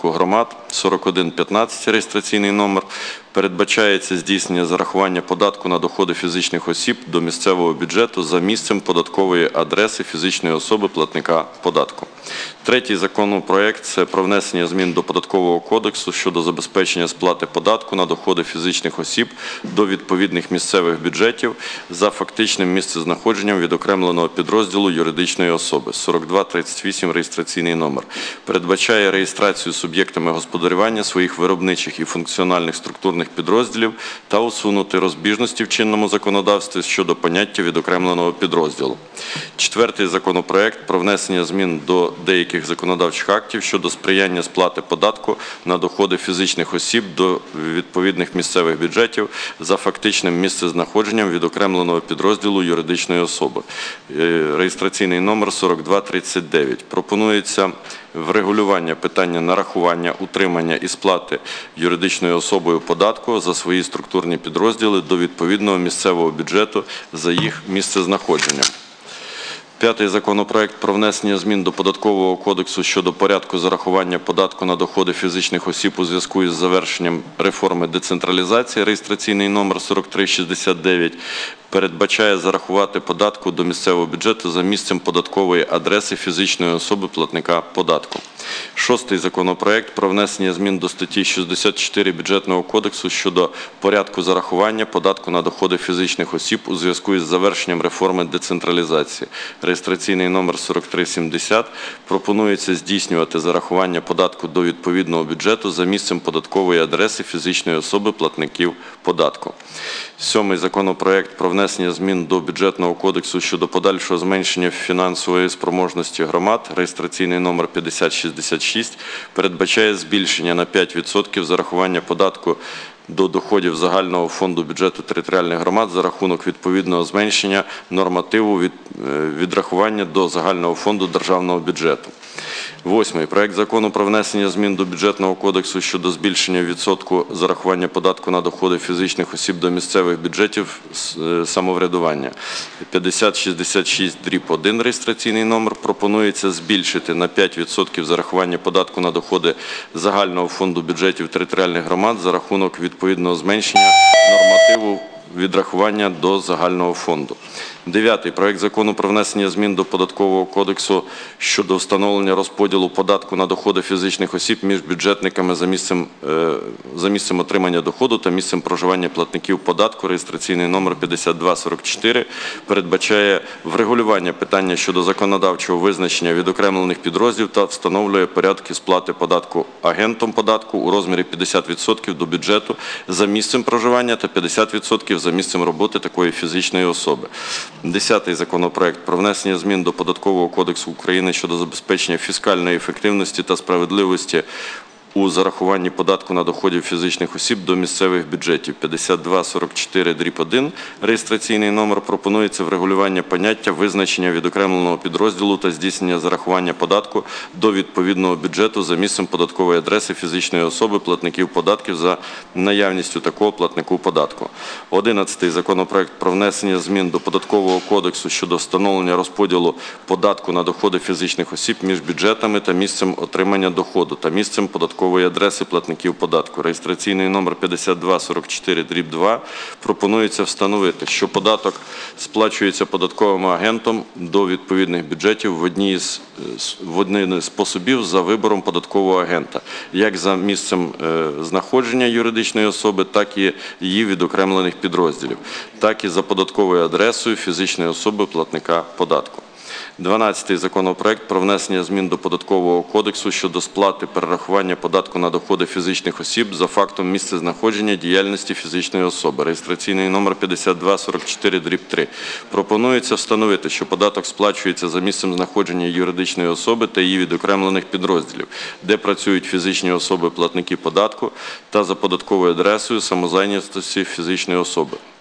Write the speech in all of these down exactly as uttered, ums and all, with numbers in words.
громад сорок один п'ятнадцять реєстраційний номер. Передбачається здійснення зарахування податку на доходи фізичних осіб до місцевого бюджету за місцем податкової адреси фізичної особи платника податку. Третій законопроект – це про внесення змін до Податкового кодексу щодо забезпечення сплати податку на доходи фізичних осіб до відповідних місцевих бюджетів за фактичним місцезнаходженням відокремленого підрозділу юридичної особи. сорок два тридцять вісім реєстраційний номер. Передбачає реєстрацію суб'єктами господарювання своїх виробничих і функціональних структурних підрозділів та усунути розбіжності в чинному законодавстві щодо поняття відокремленого підрозділу. Четвертий законопроект про внесення змін до деяких законодавчих актів щодо сприяння сплати податку на доходи фізичних осіб до відповідних місцевих бюджетів за фактичним місцезнаходженням відокремленого підрозділу юридичної особи. Реєстраційний номер сорок два тридцять дев'ять. Пропонується врегулювання питання нарахування, утримання і сплати юридичною особою податку за свої структурні підрозділи до відповідного місцевого бюджету за їх місцезнаходженням. П'ятий законопроект про внесення змін до Податкового кодексу щодо порядку зарахування податку на доходи фізичних осіб у зв'язку із завершенням реформи децентралізації, реєстраційний номер сорок три шістдесят дев'ять, передбачає зарахувати податку до місцевого бюджету за місцем податкової адреси фізичної особи платника податку. Шостий законопроект про внесення змін до статті шістдесят чотири Бюджетного кодексу щодо порядку зарахування податку на доходи фізичних осіб у зв'язку із завершенням реформи децентралізації. Реєстраційний номер сорок три сімдесят. Пропонується здійснювати зарахування податку до відповідного бюджету за місцем податкової адреси фізичної особи платників податку. Сьомий законопроект про внесення змін до Бюджетного кодексу щодо подальшого зменшення фінансової спроможності громад, реєстраційний номер п'ятдесят шістдесят шість, передбачає збільшення на п'ять відсотків зарахування податку до доходів загального фонду бюджету територіальних громад за рахунок відповідного зменшення нормативу від, відрахування до загального фонду державного бюджету. Восьмий. Проект закону про внесення змін до Бюджетного кодексу щодо збільшення відсотку зарахування податку на доходи фізичних осіб до місцевих бюджетів самоврядування. п'ятдесят шістдесят шість дріб один реєстраційний номер. Пропонується збільшити на п'ять відсотків зарахування податку на доходи загального фонду бюджетів територіальних громад за рахунок відповідного зменшення нормативу відрахування до загального фонду. Дев'ятий. Проект закону про внесення змін до Податкового кодексу щодо встановлення розподілу податку на доходи фізичних осіб між бюджетниками за місцем, за місцем отримання доходу та місцем проживання платників податку, реєстраційний номер п'ятдесят два сорок чотири, передбачає врегулювання питання щодо законодавчого визначення відокремлених підрозділів та встановлює порядки сплати податку агентом податку у розмірі п'ятдесят відсотків до бюджету за місцем проживання та п'ятдесят відсотків за місцем роботи такої фізичної особи. Десятий законопроект про внесення змін до Податкового кодексу України щодо забезпечення фіскальної ефективності та справедливості у зарахуванні податку на доходів фізичних осіб до місцевих бюджетів. п'ятдесят два сорок чотири дріб один реєстраційний номер. Пропонується врегулювання поняття визначення відокремленого підрозділу та здійснення зарахування податку до відповідного бюджету за місцем податкової адреси фізичної особи платників податків за наявністю такого платнику податку. Одинадцятий законопроект про внесення змін до Податкового кодексу щодо встановлення розподілу податку на доходи фізичних осіб між бюджетами та місцем отримання доходу та місцем податкової адреси платників податку. Реєстраційний номер п'ятдесят два сорок чотири дріб два. Пропонується встановити, що податок сплачується податковим агентом до відповідних бюджетів в одній з, в один із способів за вибором податкового агента, як за місцем е, знаходження юридичної особи, так і її відокремлених підрозділів, так і за податковою адресою фізичної особи платника податку. дванадцятий законопроект про внесення змін до Податкового кодексу щодо сплати перерахування податку на доходи фізичних осіб за фактом місцезнаходження діяльності фізичної особи. Реєстраційний номер п'ятдесят два сорок чотири дріб три. Пропонується встановити, що податок сплачується за місцем знаходження юридичної особи та її відокремлених підрозділів, де працюють фізичні особи платники податку, та за податковою адресою самозайнятості фізичної особи.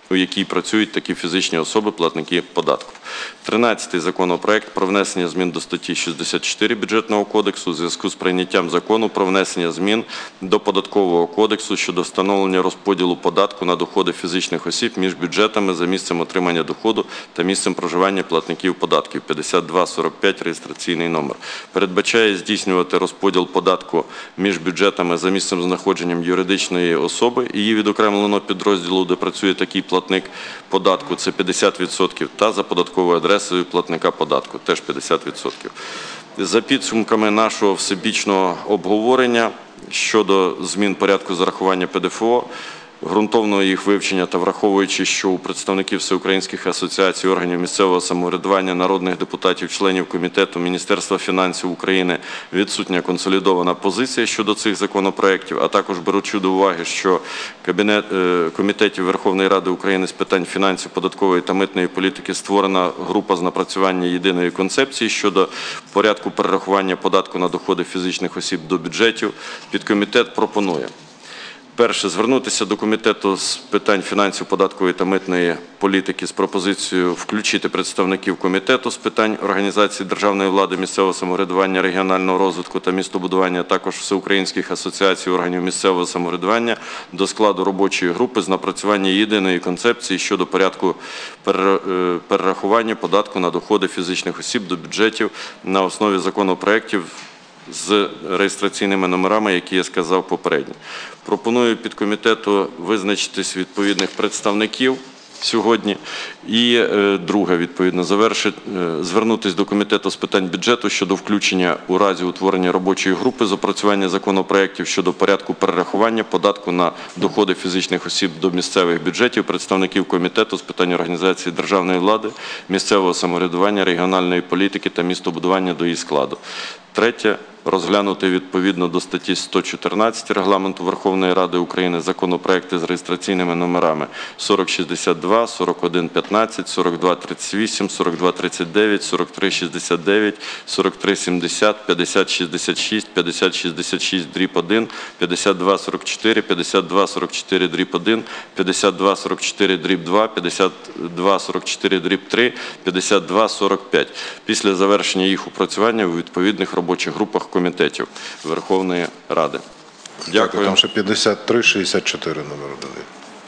у якій працюють такі фізичні особи, платники податків. тринадцятий законопроект про внесення змін до статті шістдесят чотири Бюджетного кодексу у зв'язку з прийняттям закону про внесення змін до Податкового кодексу щодо встановлення розподілу податку на доходи фізичних осіб між бюджетами за місцем отримання доходу та місцем проживання платників податків. п'ятдесят два сорок п'ять реєстраційний номер. Передбачає здійснювати розподіл податку між бюджетами за місцем знаходженням юридичної особи, її відокремленого підрозділу, де працює такий платник податку, це п'ятдесят відсотків, та за податковою адресою платника податку, теж п'ятдесят відсотків. За підсумками нашого всебічного обговорення щодо змін порядку зарахування Пе Де Фе О, ґрунтовного їх вивчення та враховуючи, що у представників всеукраїнських асоціацій органів місцевого самоврядування, народних депутатів, членів комітету, Міністерства фінансів України відсутня консолідована позиція щодо цих законопроєктів, а також беручи до уваги, що Кабінет комітетів Верховної Ради України з питань фінансів, податкової та митної політики створена група з напрацювання єдиної концепції щодо порядку перерахування податку на доходи фізичних осіб до бюджетів, підкомітет пропонує: перше, звернутися до Комітету з питань фінансів, податкової та митної політики з пропозицією включити представників Комітету з питань організації державної влади, місцевого самоврядування, регіонального розвитку та містобудування, а також всеукраїнських асоціацій органів місцевого самоврядування до складу робочої групи з напрацювання єдиної концепції щодо порядку перерахування податку на доходи фізичних осіб до бюджетів на основі законопроєктів з реєстраційними номерами, які я сказав попередньо. Пропоную підкомітету визначитись відповідних представників сьогодні. І е, друге, відповідно, завершити, е, звернутися до Комітету з питань бюджету щодо включення у разі утворення робочої групи з опрацювання законопроєктів щодо порядку перерахування податку на доходи фізичних осіб до місцевих бюджетів представників Комітету з питань організації державної влади, місцевого самоврядування, регіональної політики та містобудування до її складу. Третє. Розглянути відповідно до статті сто чотирнадцять Регламенту Верховної Ради України законопроекти з реєстраційними номерами сорок шістдесят два, сорок один п'ятнадцять, сорок два тридцять вісім, сорок два тридцять дев'ять, сорок три шістдесят дев'ять, сорок три сімдесят, п'ятдесят шістдесят шість, п'ятдесят шістдесят шість дріб один, п'ятдесят два сорок чотири, п'ятдесят два сорок чотири дріб один, п'ятдесят два сорок чотири дріб два, п'ятдесят два сорок чотири дріб три, п'ятдесят два сорок п'ять. Після завершення їх опрацювання у відповідних робочих групах комітетів Верховної Ради. Дякую. Там ще п'ятдесят три шістдесят чотири номер дали.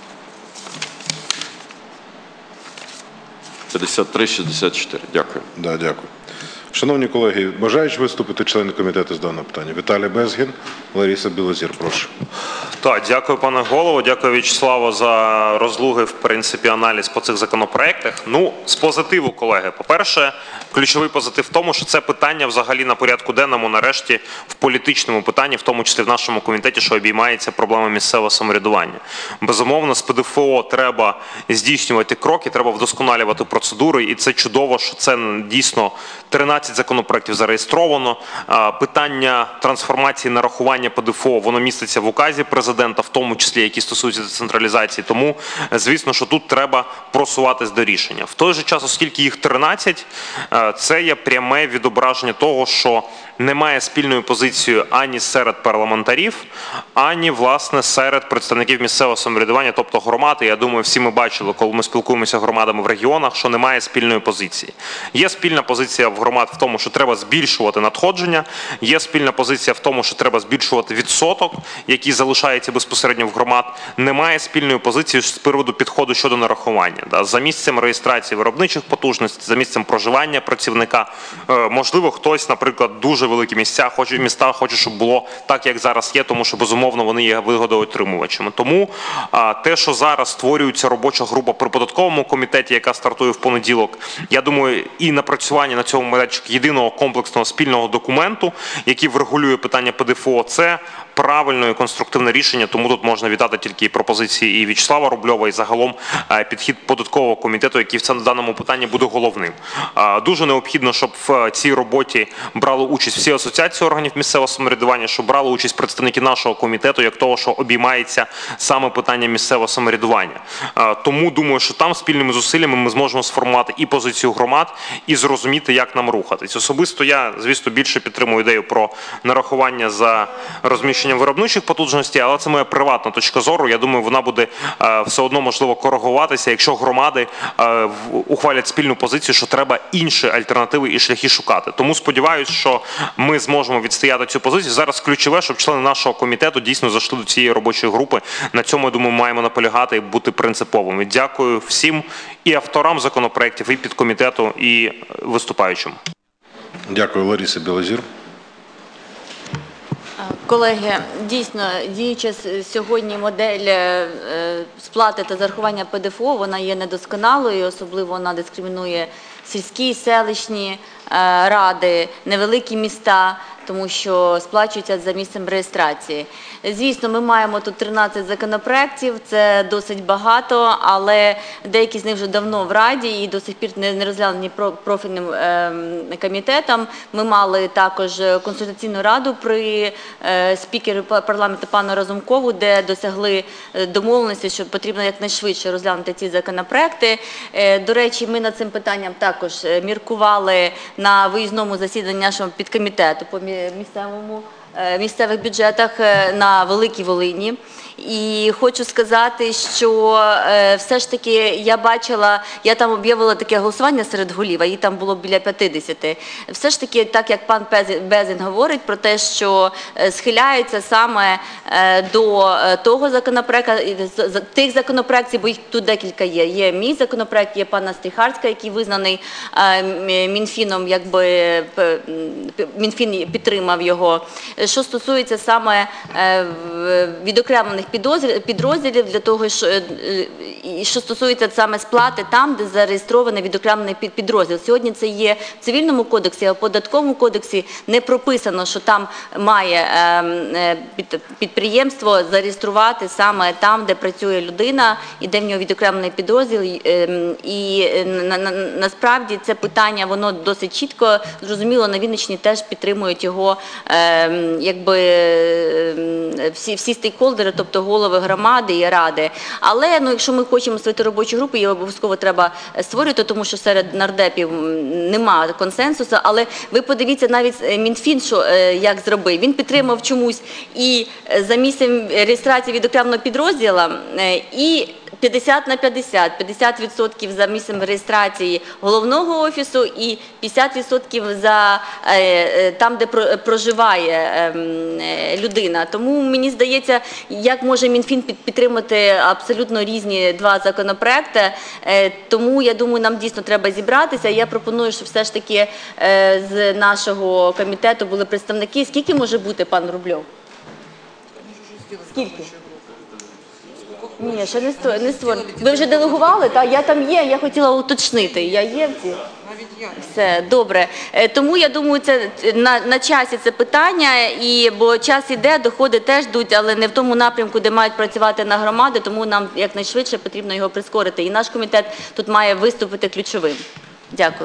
п'ятдесят три шістдесят чотири. Дякую. Да, дякую. Шановні колеги, бажають виступити члени комітету з даного питання? Віталій Безгін, Лариса Білозір, прошу. Так, дякую, пане голово, дякую, В'ячеславу, за розлуги, в принципі, аналіз по цих законопроектах. Ну, з позитиву, колеги. По-перше, ключовий позитив в тому, що це питання взагалі на порядку денному, нарешті, в політичному питанні, в тому числі в нашому комітеті, що обіймається проблема місцевого самоврядування. Безумовно, з Пе Де Фе О треба здійснювати кроки, треба вдосконалювати процедури, і це чудово, що це дійсно тринадцять законопроєктів зареєстровано. Питання трансформації нарахування Пе Де Фе О, воно міститься в указі президента, в тому числі, які стосуються децентралізації. Тому, звісно, що тут треба просуватись до рішення. В той же час, оскільки їх тринадцять, це є пряме відображення того, що немає спільної позиції ані серед парламентарів, ані, власне, серед представників місцевого самоврядування, тобто громад. І я думаю, всі ми бачили, коли ми спілкуємося з громадами в регіонах, що немає спільної позиції. Є спільна позиція в громад в тому, що треба збільшувати надходження, є спільна позиція в тому, що треба збільшувати відсоток, який залишається безпосередньо в громад. Немає спільної позиції з приводу підходу щодо нарахування. За місцем реєстрації виробничих потужностей, за місцем проживання працівника. Можливо, хтось, наприклад, дуже великі місця, хоче, міста хоче, щоб було так, як зараз є, тому що, безумовно, вони є вигодоотримувачами. Тому а, те, що зараз створюється робоча група при податковому комітеті, яка стартує в понеділок, я думаю, і напрацювання на цьому майданчику єдиного комплексного спільного документу, який врегулює питання Пе Де Фе О, це правильне і конструктивне рішення, тому тут можна вітати тільки пропозиції і В'ячеслава Рубльова, і загалом підхід податкового комітету, який в даному питанні буде головним. Дуже необхідно, щоб в цій роботі брали участь всі асоціації органів місцевого самоврядування, щоб брали участь представники нашого комітету, як того, що обіймається саме питання місцевого самоврядування. Тому думаю, що там спільними зусиллями ми зможемо сформувати і позицію громад, і зрозуміти, як нам рухатись. Особисто я, звісно, більше підтримую ідею про нарахування за розміщення виробничих потужностей, але це моя приватна точка зору. Я думаю, вона буде е, все одно, можливо, коригуватися, якщо громади е, в- ухвалять спільну позицію, що треба інші альтернативи і шляхи шукати. Тому сподіваюся, що ми зможемо відстояти цю позицію. Зараз ключове, щоб члени нашого комітету дійсно зайшли до цієї робочої групи. На цьому, я думаю, маємо наполягати і бути принциповими. Дякую всім і авторам законопроєктів, і підкомітету, і виступаючим. Дякую, Лариса Білозір. Колеги, дійсно, діюча с- сьогодні модель е, сплати та зарахування Пе Де Еф О, вона є недосконалою, особливо вона дискримінує сільські, селищні е, ради, невеликі міста, тому що сплачується за місцем реєстрації. Звісно, ми маємо тут тринадцять законопроєктів, це досить багато, але деякі з них вже давно в Раді і до сих пір не не розглянені про- профільним ем, комітетом. Ми мали також консультаційну раду при е, спікері па- парламенту пану Разумкову, де досягли е, домовленості, що потрібно якнайшвидше розглянути ці законопроекти. Е, До речі, ми над цим питанням також е, міркували на виїзному засіданні нашого підкомітету по мі- місцевому е, місцевих бюджетах е, на Великій Волині. І хочу сказати, що е, все ж таки я бачила, я там об'явила таке голосування серед голів, а їх там було біля п'ятдесят. Все ж таки, так як пан Пез- Безін говорить про те, що е, схиляються саме е, до е, того законопроекту, і з- з- тих законопроектів, бо їх тут декілька є. Є мій законопроект, є пана Стріхарська, який визнаний е, м- Мінфіном, якби п- м, Мінфін підтримав його. Що стосується саме е, в- відокремлених підозр- підрозділів, для того, що, е, і що стосується саме сплати там, де зареєстрований відокремлений під- підрозділ. Сьогодні це є в Цивільному кодексі, а в Податковому кодексі не прописано, що там має е, е, під- підприємство зареєструвати саме там, де працює людина і де в нього відокремлений підрозділ. І, е, І е, на, на, насправді це питання, воно досить чітко зрозуміло, на Вінниччині теж підтримують його е, якби е, всі, всі стейкхолдери, тобто голови громади і ради. Але ну, якщо ми хочемо створити робочу групу, її обов'язково треба створювати, тому що серед нардепів немає консенсусу. Але ви подивіться навіть е, Мінфін, що е, як зробив. Він підтримав чомусь і е, за місцем реєстрації відокремленого підрозділу, е, і п'ятдесят на п'ятдесят. п'ятдесят відсотків за місцем реєстрації головного офісу і п'ятдесят відсотків за е, е, там, де про- проживає ем, е, людина. Тому мені здається, як може Мінфін під- підтримати абсолютно різні два законопроекти. Е, Тому я думаю, нам дійсно треба зібратися. Я пропоную, щоб все ж таки е, з нашого комітету були представники. Скільки може бути, пан Рубльов? Скільки? Ні, ще не сто- не створено. Ви вже делегували? Так, я там є, я хотіла уточнити. Я є в цій? Все, добре. Е, Тому я думаю, це на, на часі це питання, і, бо час іде, доходи теж йдуть, але не в тому напрямку, де мають працювати на громади, тому нам якнайшвидше потрібно його прискорити. І наш комітет тут має виступити ключовим. Дякую.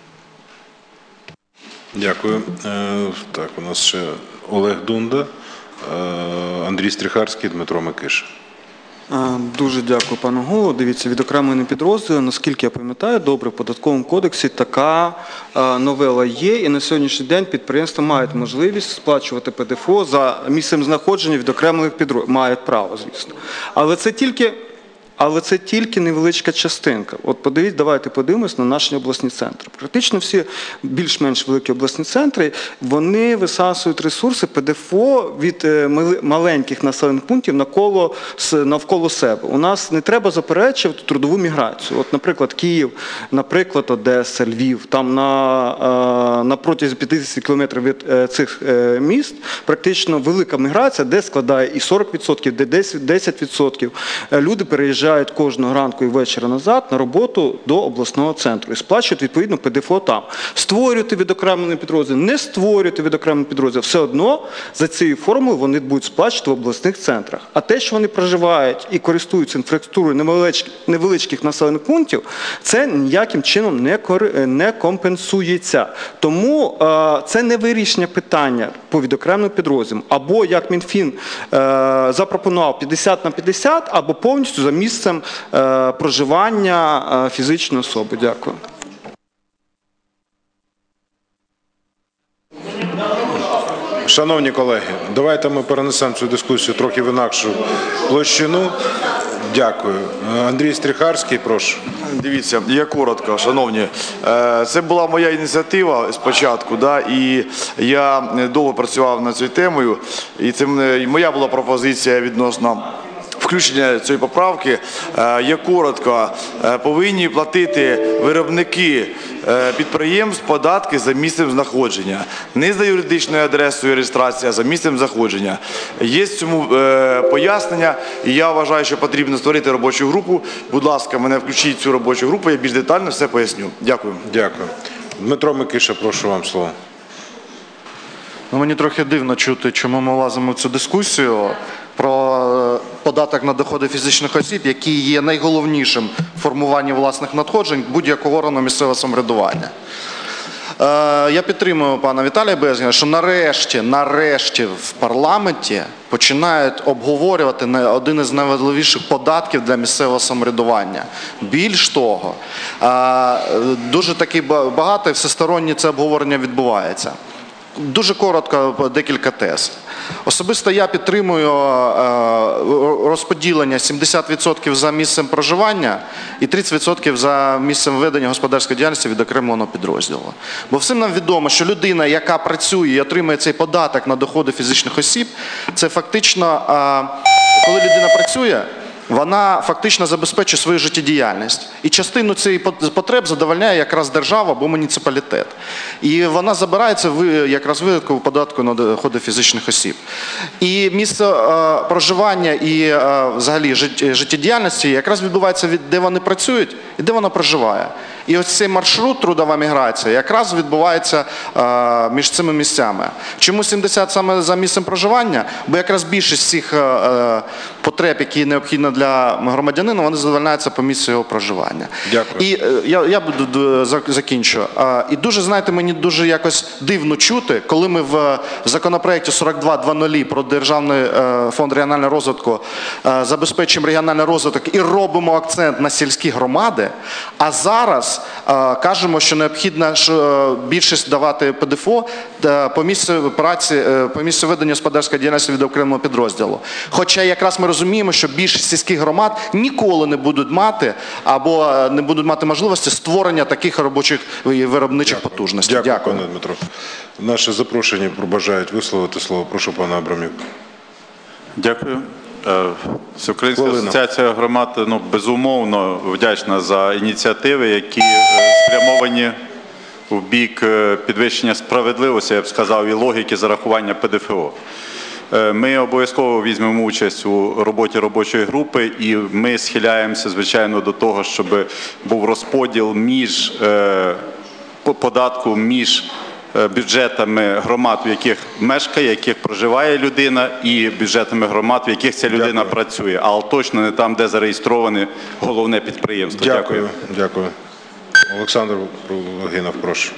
Дякую. Е, Так, у нас ще Олег Дунда, е, Андрій Стріхарський, Дмитро Микиша. А, Дуже дякую, пане голово. Дивіться, відокремлені підрозділи, наскільки я пам'ятаю, добре, в Податковому кодексі така а, новела є, і на сьогоднішній день підприємства мають можливість сплачувати Пе Де Еф О за місцем знаходження відокремлених підрозділів. Мають право, звісно. Але це тільки... Але це тільки невеличка частинка. От подивіться, давайте подивимось на наші обласні центри. Практично всі більш-менш великі обласні центри, вони висасують ресурси Пе Де Еф О від е, мали- маленьких населених пунктів навколо, с- навколо себе. У нас не треба заперечувати трудову міграцію. От, наприклад, Київ, наприклад, Одеса, Львів, там на, е, на протязі п'ятдесят кілометрів від е, цих е, міст практично велика міграція, де складає і сорок відсотків, де десять відсотків. Е, Люди переїжджають кожного ранку і вечора назад на роботу до обласного центру і сплачують відповідно Пе Де Еф О там. Створювати відокремлений підрозділ, не створювати відокремлений підрозділ, все одно за цією формулою вони будуть сплачувати в обласних центрах. А те, що вони проживають і користуються інфраструктурою невеличких, невеличких населених пунктів, це ніяким чином не, кори- не компенсується. Тому е, це не вирішення питання по відокремленим підрозділам. Або, як Мінфін е, запропонував, п'ятдесят на п'ятдесят, або повністю за місцем е, проживання е, фізичної особи. Дякую. Шановні колеги, давайте ми перенесемо цю дискусію трохи в інакшу площину. Дякую. Андрій Стріхарський, прошу. Дивіться, я коротко, шановні. Е, Це була моя ініціатива спочатку, да, і я довго працював над цією темою, і це мене- і моя була пропозиція відносно включення цієї поправки. Е, Я коротко, е, повинні платити виробники е, підприємств податки за місцем знаходження. Не за юридичною адресою реєстрації, а за місцем знаходження. Є цьому е, пояснення, і я вважаю, що потрібно створити робочу групу. Будь ласка, мене включіть в цю робочу групу, я більш детально все поясню. Дякую. Дякую. Дмитро Микиша, прошу вам слово. Ну, мені трохи дивно чути, чому ми лазимо в цю дискусію про е, податок на доходи фізичних осіб, який є найголовнішим в формуванні власних надходжень будь-якого органу місцевого самоврядування. Е, Я підтримую пана Віталія Безгіна, що нарешті, нарешті в парламенті починають обговорювати на- один із найважливіших податків для місцевого самоврядування. Більш того, е, дуже таки ба- багато і всестороннє це обговорення відбувається. Дуже коротко декілька тез. Особисто я підтримую е, розподілення сімдесят відсотків за місцем проживання і тридцять відсотків за місцем ведення господарської діяльності від окремого підрозділу. Бо всім нам відомо, що людина, яка працює і отримує цей податок на доходи фізичних осіб, це фактично, е, коли людина працює, вона фактично забезпечує свою життєдіяльність. І частину цієї потреб задовольняє якраз держава або муніципалітет. І вона забирається в якраз видатку податку на доходи фізичних осіб. І місце е, проживання і е, взагалі жит- життєдіяльності якраз відбувається від де вони працюють і де вона проживає. І ось цей маршрут трудова міграція якраз відбувається е, між цими місцями. Чому сімдесят саме за місцем проживання? Бо якраз більшість цих е, потреб, які необхідні для громадянина, вони задовольняються по місцю його проживання. Дякую. І е, я, я буду д- зак- закінчу. Е, І дуже, знаєте, мені дуже якось дивно чути, коли ми в законопроекті сорок два двадцять про Державний е, фонд регіонального розвитку е, забезпечуємо регіональний розвиток і робимо акцент на сільські громади, а зараз е, кажемо, що необхідно що, е, більшість давати ПДФО е, по місцю праці, е, по місцю ведення господарської діяльності від окремого підрозділу. Хоча якраз ми розуміємо, що більшість сільських громад ніколи не будуть мати або е, не будуть мати можливості створення таких робочих і виробничих потужностей. Дякую, Дякую. пане Дмитро. Наші запрошені бажають висловити слово. Прошу, пане Абрамюк. Дякую. Е, Всеукраїнська Хвилина. асоціація громад, ну, безумовно вдячна за ініціативи, які е, спрямовані в бік е, підвищення справедливості, я б сказав, і логіки зарахування ПДФО. Е, Ми обов'язково візьмемо участь у роботі робочої групи, і ми схиляємося, звичайно, до того, щоб був розподіл між е, по- податку між е, бюджетами громад, в яких мешкає, в яких проживає людина, і бюджетами громад, в яких ця людина Дякую. працює, але точно не там, де зареєстроване головне підприємство. Дякую. Дякую. Олександр Логінов, прошу.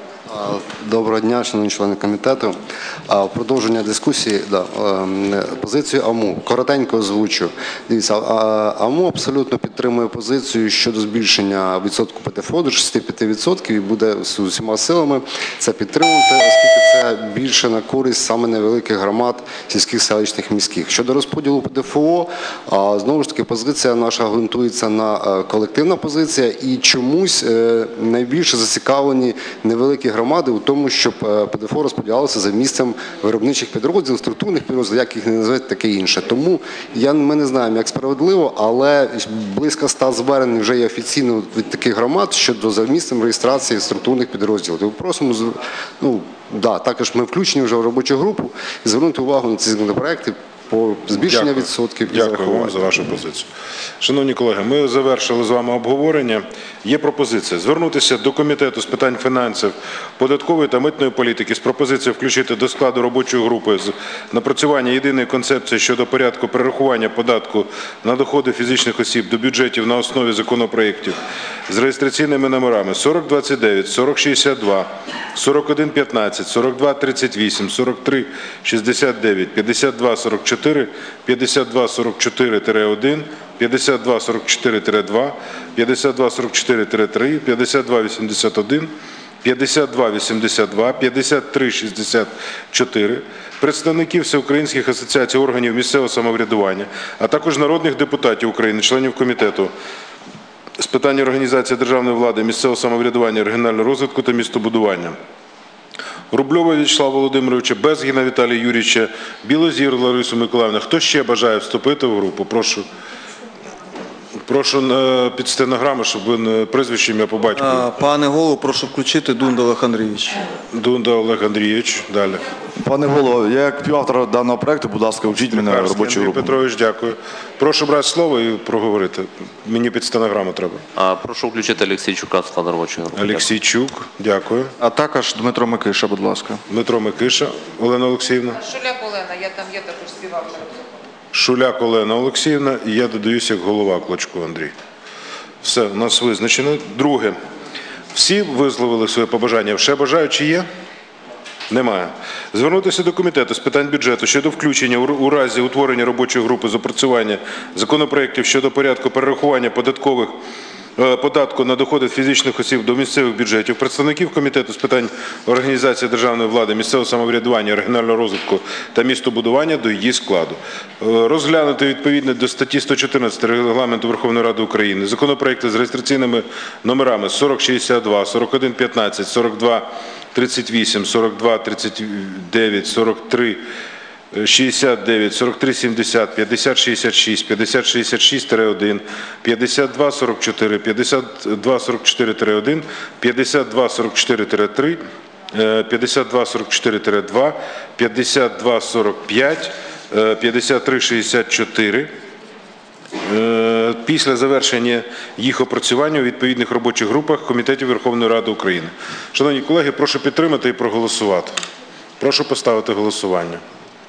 Доброго дня, шановні члени комітету. А, в Продовження дискусії, да, ем, позицію АМУ. Коротенько озвучу. Дивіться, а- АМУ абсолютно підтримує позицію щодо збільшення відсотку ПДФО до шістдесят п'ять відсотків і буде з усіма силами це підтримувати, оскільки це більше на користь саме невеликих громад, сільських, селищних, міських. Щодо розподілу ПДФО, а, знову ж таки, позиція наша ґрунтується на е, колективна позиція, і чомусь е, найбільше зацікавлені невеликі громади у тому, щоб е, ПДФО розподілялося за місцем виробничих підрозділів, структурних підрозділів, як їх не називають, таке інше. Тому я, ми не знаємо, як справедливо, але близько ста звернень вже є офіційно від таких громад щодо за місцем реєстрації структурних підрозділів. Тому просимо, з- ну, да, також ми включені вже в робочу групу і звернути увагу на ці законопроекти по збільшення Дякую. відсотків і Дякую вам зарахування. за вашу позицію. Шановні колеги, ми завершили з вами обговорення. Є пропозиція звернутися до Комітету з питань фінансів, податкової та митної політики з пропозицією включити до складу робочої групи з напрацювання єдиної концепції щодо порядку перерахування податку на доходи фізичних осіб до бюджетів на основі законопроєктів з реєстраційними номерами сорок двадцять дев'ять, сорок шістдесят два, сорок один п'ятнадцять, сорок два тридцять вісім, сорок три шістдесят дев'ять, п'ятдесят два сорок чотири, п'ятдесят два сорок чотири один, п'ятдесят два сорок чотири два, п'ятдесят два сорок чотири три, п'ятдесят два вісімдесят один, п'ятдесят два вісімдесят два, п'ятдесят три шістдесят чотири, представників всеукраїнських асоціацій органів місцевого самоврядування, а також народних депутатів України, членів комітету з питань організації державної влади, місцевого самоврядування, регіонального розвитку та містобудування. Рубльова В'ячеслава Володимировича, Безгіна Віталія Юрійовича, Білозір Ларису Миколаївну. Хто ще бажає вступити в групу? Прошу. Прошу е, під стенограму, щоб ви прізвище, ім'я по батькові. А, Пане голово, прошу включити Дунда Олег Андрійович. Дунда Олег Андрійович. Далі. Пане голово, я як співавтор даного проекту, будь ласка, вчіть мене Карський робочу Андрій групу. Петрович, дякую. Прошу брати слово і проговорити. Мені під стенограму треба. А, прошу включити Олексійчука в склад робочої групи. Олексійчук, дякую. А також Дмитро Микиша, будь ласка. Дмитро Микиша, Олена Олексіївна. Шуляк Олена, я там є також співавтором. Шуляк Олена Олексіївна, і я додаюся як голова Клочко Андрій. Все, у нас визначено. Друге. Всі висловили своє побажання. Ще бажаючі є? Немає. Звернутися до комітету з питань бюджету щодо включення у разі утворення робочої групи з опрацювання законопроєктів щодо порядку перерахування податкових податку на доходи фізичних осіб до місцевих бюджетів, представників комітету з питань організації державної влади, місцевого самоврядування, регіонального розвитку та містобудування до її складу. Розглянути відповідно до статті сто чотирнадцять Регламенту Верховної Ради України законопроекти з реєстраційними номерами сорок шістдесят два, сорок один п'ятнадцять, сорок два тридцять вісім, сорок два тридцять дев'ять, сорок три шістдесят дев'ять, сорок три сімдесят, п'ятдесят шістдесят шість, п'ятдесят шістдесят шість один, п'ятдесят два сорок чотири, п'ятдесят два сорок чотири один, п'ятдесят два сорок чотири три, п'ятдесят два сорок чотири два, п'ятдесят два сорок п'ять, п'ятдесят три шістдесят чотири. Після завершення їх опрацювання у відповідних робочих групах Комітетів Верховної Ради України. Шановні колеги, прошу підтримати і проголосувати. Прошу поставити голосування.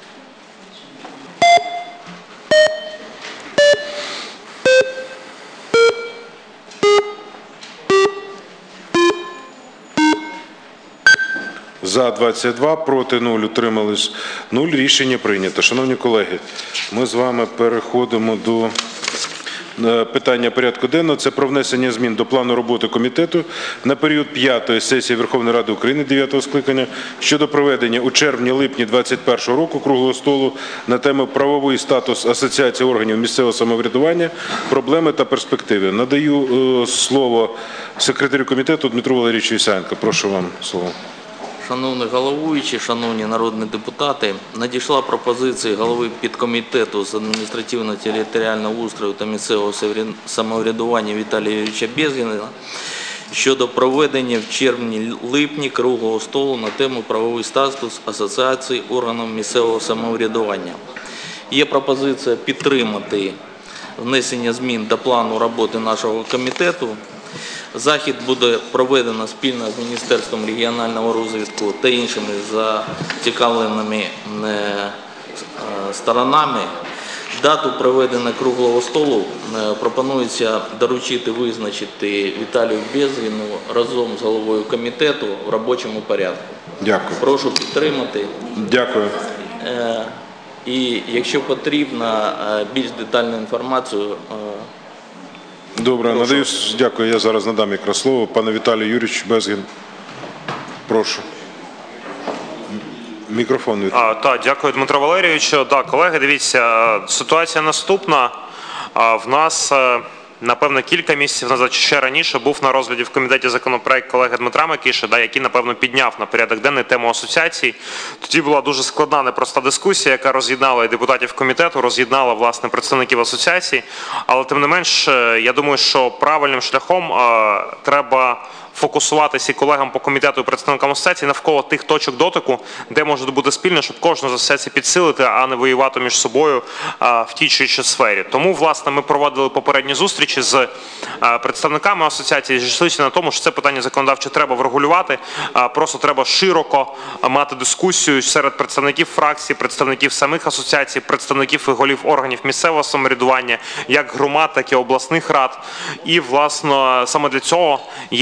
За двадцять два, проти нуль, утримались нуль. Рішення прийнято. Шановні колеги, ми з вами переходимо до питання порядку денного. Це про внесення змін до плану роботи комітету на період п'ятої сесії Верховної Ради України дев'ятого скликання щодо проведення у червні-липні двадцять першого року круглого столу на тему «Правовий статус Асоціації органів місцевого самоврядування, проблеми та перспективи». Надаю е, слово секретарю комітету Дмитру Валерійовичу Ісаєнко. Прошу вам слово. Шановний головуючий, шановні народні депутати, надійшла пропозиція голови підкомітету з адміністративно-територіального устрою та місцевого самоврядування Віталія Юрійовича Безгіна щодо проведення в червні-липні круглого столу на тему «Правовий статус Асоціації органів місцевого самоврядування». Є пропозиція підтримати внесення змін до плану роботи нашого комітету. Захід буде проведено спільно з Міністерством регіонального розвитку та іншими зацікавленими сторонами. Дату проведення круглого столу пропонується доручити визначити Віталію Безгіну разом з головою комітету в робочому порядку. Дякую. Прошу підтримати. Дякую. І якщо потрібно більш детальну інформацію, добре, надаю, дякую. Я зараз надам якраз слово. Пане Віталію Юрійовичу Безгін. Прошу. Мікрофон. А, так, дякую, Дмитро Валерійовичу. Так, колеги, дивіться, ситуація наступна. А, в нас, напевно, кілька місяців назад, чи ще раніше, був на розгляді в комітеті законопроект колеги Дмитра Микиші, да, який, напевно, підняв на порядок денний тему асоціацій. Тоді була дуже складна, непроста дискусія, яка роз'єднала і депутатів комітету, роз'єднала, власне, представників асоціацій. Але, тим не менш, я думаю, що правильним шляхом а, треба фокусуватися і колегам по комітету і представникам асоціації навколо тих точок дотику, де може бути спільно, щоб кожну з асоціацій підсилити, а не воювати між собою а, в тій чи іншій сфері. Тому, власне, ми проводили попередні зустрічі з а, представниками асоціації, зійшлися на тому, що це питання законодавче треба врегулювати, а, просто треба широко мати дискусію серед представників фракцій, представників самих асоціацій, представників і голів органів місцевого самоврядування, як громад, так і обласних рад. І, власне, саме для цього є ініціатива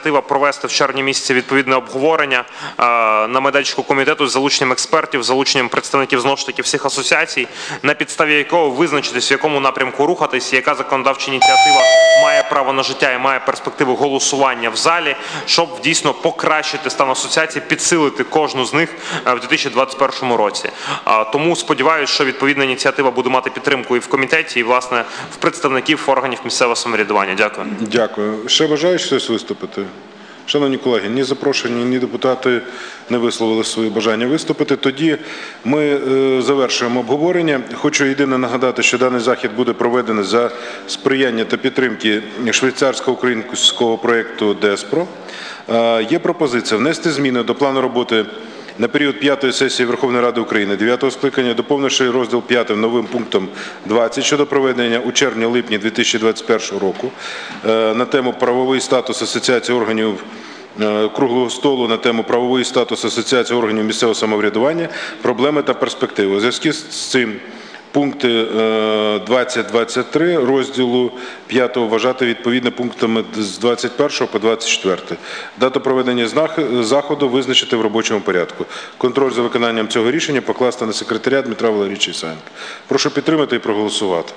ініціатива провести в червні місяці відповідне обговорення на майданчику комітету з залученням експертів, з залученням представників знову ж таки всіх асоціацій, на підставі якого визначитись, в якому напрямку рухатись, яка законодавча ініціатива має право на життя і має перспективу голосування в залі, щоб дійсно покращити стан асоціації, підсилити кожну з них в дві тисячі двадцять першому році. Тому сподіваюся, що відповідна ініціатива буде мати підтримку і в комітеті, і, власне, в представників органів місцевого самоврядування. Дякую. Дякую. Ще бажаєш щось виступити? Шановні колеги, ні запрошені, ні депутати не висловили свої бажання виступити. Тоді ми е, завершуємо обговорення. Хочу єдине нагадати, що даний захід буде проведений за сприяння та підтримки швейцарсько-українського проєкту ДЕСПРО. Е, є пропозиція внести зміни до плану роботи на період п'ятої сесії Верховної Ради України дев'ятого скликання, доповнивши розділ п'ятий новим пунктом двадцять щодо проведення у червні-липні дві тисячі двадцять першого року на тему «Правовий статус Асоціації органів круглого столу» на тему «Правовий статус Асоціації органів місцевого самоврядування, проблеми та перспективи». У зв'язку з цим пункти двадцять двадцять три розділу п'ятого вважати відповідно пунктами з двадцять першого по двадцять четвертий. Дату проведення заходу визначити в робочому порядку. Контроль за виконанням цього рішення покласти на секретаря Дмитра Валерійовича Ісаєнка. Прошу підтримати і проголосувати.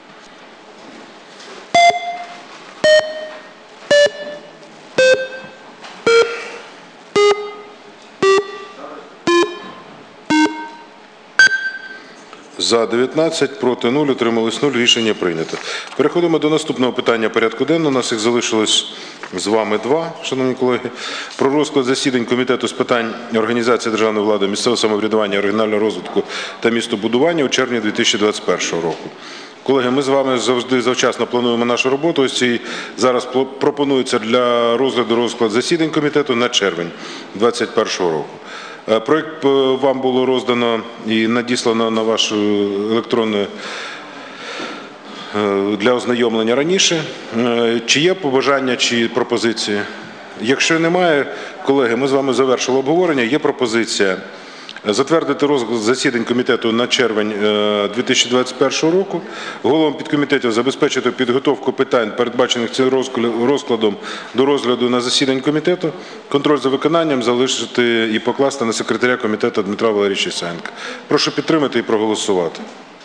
За дев'ятнадцять, проти нуль, утримались нуль. Рішення прийнято. Переходимо до наступного питання порядку денного. У нас їх залишилось з вами два, шановні колеги. Про розклад засідань Комітету з питань організації державної влади, місцевого самоврядування, регіонального розвитку та містобудування у червні дві тисячі двадцять першого року. Колеги, ми з вами завжди завчасно плануємо нашу роботу. Ось і зараз пропонується для розгляду розклад засідань комітету на червень двадцять першого року. Проект вам було роздано і надіслано на вашу електронну для ознайомлення раніше. Чи є побажання, чи пропозиції? Якщо немає, колеги, ми з вами завершили обговорення. Є пропозиція затвердити розклад засідань комітету на червень дві тисячі двадцять першого року. Головам підкомітетів забезпечити підготовку питань, передбачених цим розкладом, до розгляду на засідань комітету. Контроль за виконанням залишити і покласти на секретаря комітету Дмитра Валерійовича Ісаєнка. Прошу підтримати і проголосувати.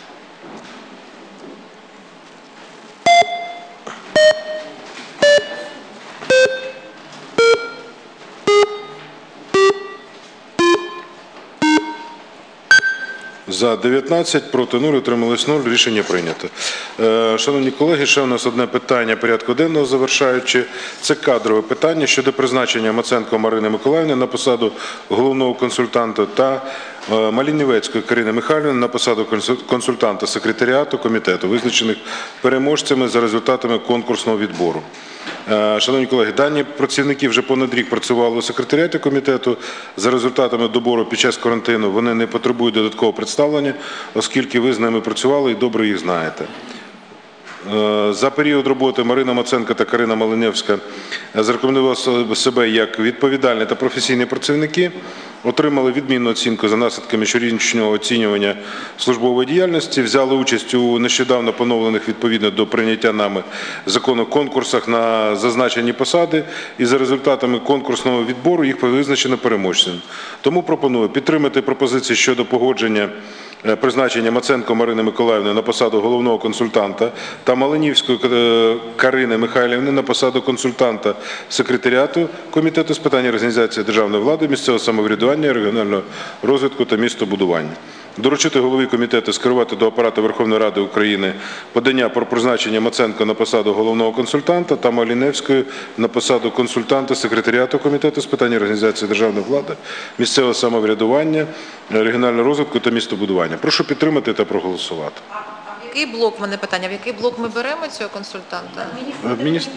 За дев'ятнадцять, проти нуль, утримались нуль. Рішення прийнято. Шановні колеги, ще у нас одне питання порядку денного завершаючи. Це кадрове питання щодо призначення Маценко Марини Миколаївни на посаду головного консультанта та Малінівецької Карини Михайлівни на посаду консультанта секретаріату комітету, визначених переможцями за результатами конкурсного відбору. Шановні колеги, дані працівники вже понад рік працювали у секретаріаті комітету. За результатами добору під час карантину вони не потребують додаткового представлення, оскільки ви з ними працювали і добре їх знаєте. За період роботи Марина Маценко та Карина Малиневська зарекомендували себе як відповідальні та професійні працівники, отримали відмінну оцінку за наслідками щорічного оцінювання службової діяльності, взяли участь у нещодавно поновлених відповідно до прийняття нами закону конкурсах на зазначені посади, і за результатами конкурсного відбору їх визначено переможцем. Тому пропоную підтримати пропозиції щодо погодження призначення Маценко Марини Миколаївни на посаду головного консультанта та Малинівської Карини Михайлівни на посаду консультанта секретаріату Комітету з питань організації державної влади, місцевого самоврядування, регіонального розвитку та містобудування. Доручити голові комітету скерувати до Апарату Верховної Ради України подання про призначення Маценко на посаду головного консультанта та Маліневської на посаду консультанта секретаріату Комітету з питань організації державної влади, місцевого самоврядування, регіонального розвитку та містобудування. Прошу підтримати та проголосувати. А в який блок, в мене питання, в який блок ми беремо цього консультанта? Адміністр...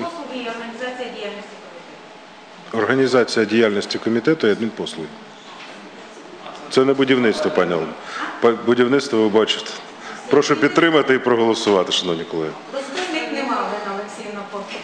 Організація діяльності комітету і адмінпослуги. Це не будівництво, пані Олена. Будівництво ви бачите. Прошу підтримати і проголосувати, шановні колеги. Розписник немає, Олена Олексіївна, поки.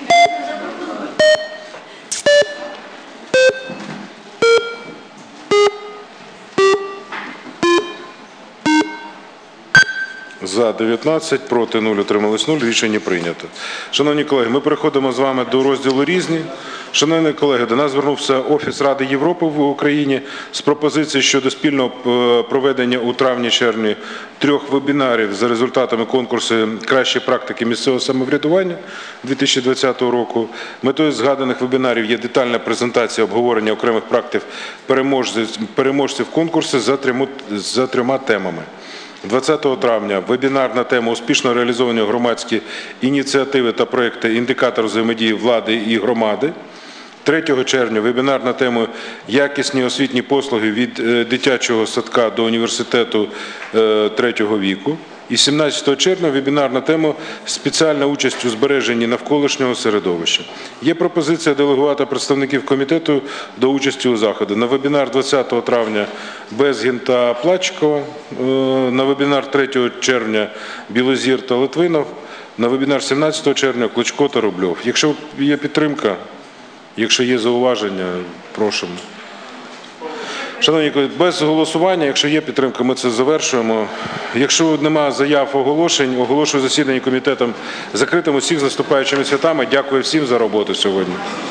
За дев'ятнадцять, проти нуль, утримались нуль. Рішення прийнято. Шановні колеги, ми переходимо з вами до розділу «Різні». Шановні колеги, до нас звернувся Офіс Ради Європи в Україні з пропозицією щодо спільного проведення у травні-червні трьох вебінарів за результатами конкурсу «Кращі практики місцевого самоврядування» дві тисячі двадцятого року. Метою згаданих вебінарів є детальна презентація обговорення окремих практик переможців, переможців конкурсу за трьома, за трьома темами. двадцятого травня вебінар на тему «Успішно реалізовані громадські ініціативи та проекти індикатор взаємодії влади і громади». третього червня вебінар на тему «Якісні освітні послуги від дитячого садка до університету третього віку». І сімнадцятого червня вебінар на тему «Спеціальна участь у збереженні навколишнього середовища». Є пропозиція делегувати представників комітету до участі у заході. На вебінар двадцятого травня Безгін та Плачкова, на вебінар третього червня Білозір та Литвинов, на вебінар сімнадцятого червня Кличко та Рубльов. Якщо є підтримка, якщо є зауваження, просимо. Шановні колеги, без голосування, якщо є підтримка, ми це завершуємо. Якщо немає заяв, оголошень, оголошую засідання комітетом закритим. Усіх з наступаючими святами. Дякую всім за роботу сьогодні.